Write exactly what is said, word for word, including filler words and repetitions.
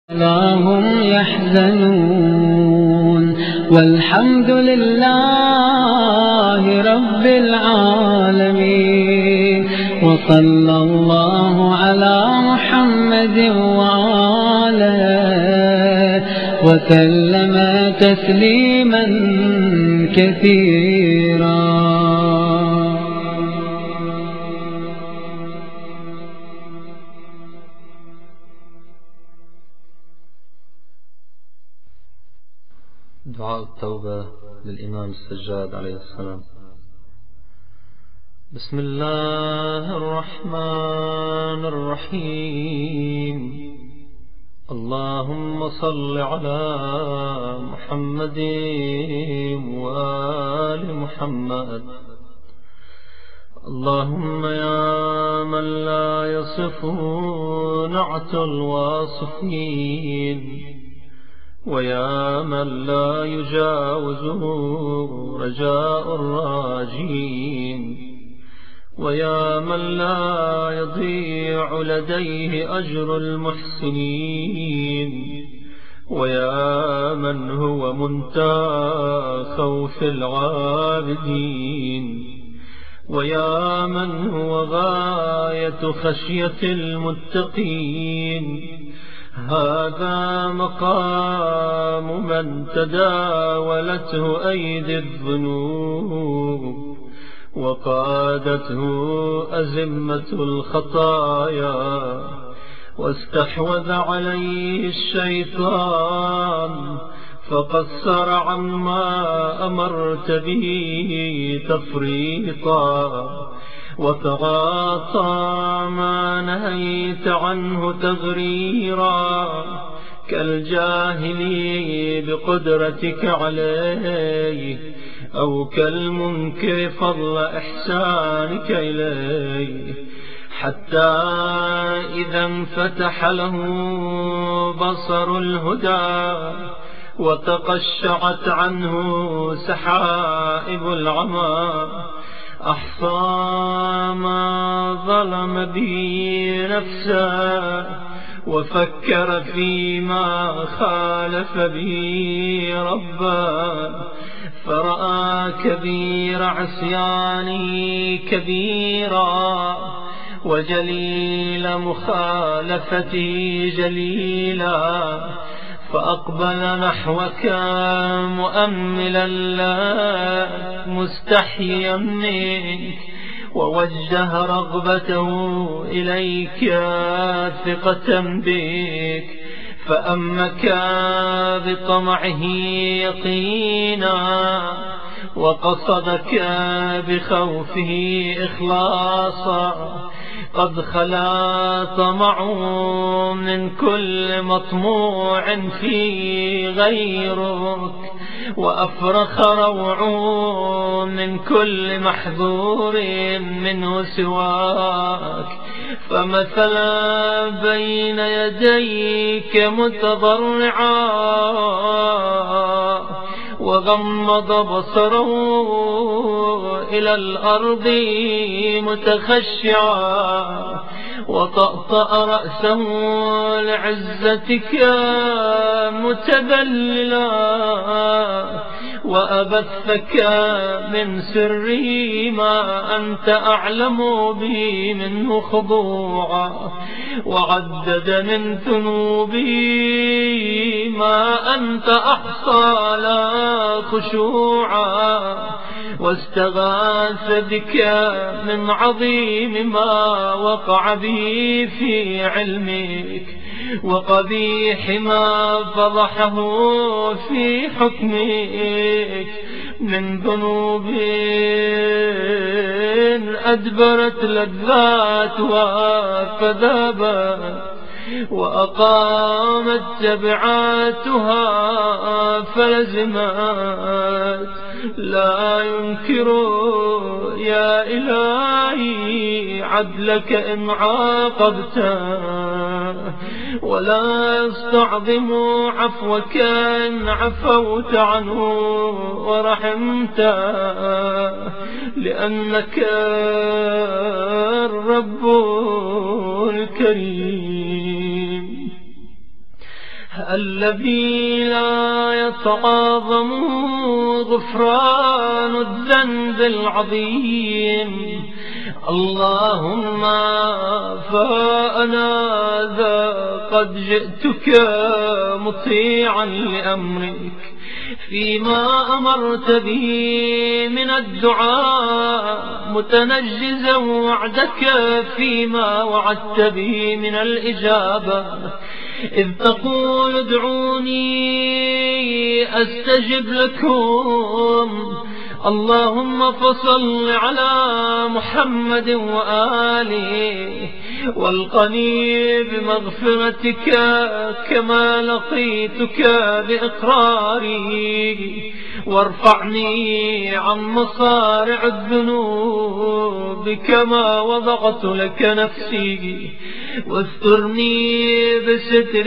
لا هم يحزنون والحمد لله رب العالمين، وصلى الله على محمد وآله وسلم تسليما كثيرا. دعاء التوبة للإمام السجاد عليه السلام. بسم الله الرحمن الرحيم. اللهم صل على محمد وآل محمد. اللهم يا من لا يصف نعت الواصفين، ويا من لا يجاوزه رجاء الراجين، ويا من لا يضيع لديه أجر المحسنين، ويا من هو منتهى خوف العابدين، ويا من هو غاية خشية المتقين. هذا مقام من تداولته أيدي الذنوب وقادته أزمة الخطايا، واستحوذ عليه الشيطان فقصر عما أمرت به تفريطا، وتغاطى ما نهيت عنه تغريرا، كالجاهل بقدرتك عليه أو كالمنكر فضل إحسانك إليه، حتى إذا انفتح له بصر الهدى وتقشعت عنه سحائب العمى، أحصى ما ظلم به نفسه وفكر فيما خالف به ربه، فرأى كبير عصيانه كبيرا وجليل مخالفته جليلا، فأقبل نحوك مؤملا لا مستحيا منك، ووجه رغبته إليك ثقة بك، فأمك بطمعه يقينا، وقصدك بخوفه إخلاصا. قد خلا طمع من كل مطموع في غيرك، وأفرخ روع من كل محذور منه سواك، فمثلا بين يديك متضرعا وغمض بصره إلى الأرض متخشعا، وطأطأ رأسه لعزتك متبللا، وأبثك من سره ما أنت أعلم به منه خضوعا، وعدد من ذنوبه ما أنت أحصى لا خشوعا، واستغاث بك من عظيم ما وقع به في علمك، وقبيح ما فضحه في حكمك من ذنوب أدبرت لذاتها فذابت، وأقامت تبعاتها فلزمت. لا ينكر يا إلهي عدلك إن عاقبته، ولا يستعظم عفوك إن عفوت عنه ورحمته، لأنك الرب الكريم. الذي لا يتعاظم غفران الذنب العظيم. اللهم فأنا ذا قد جئتك مطيعا لأمرك فيما أمرت به من الدعاء، متنجزا وعدك فيما وعدت به من الإجابة، إذ تقول ادعوني أستجب لكم. اللهم فصل على محمد وآله والقني بمغفرتك كما لقيتك بإقراري، وارفعني عن مصارع الذنوب كما وضعت لك نفسي، واسترني بستر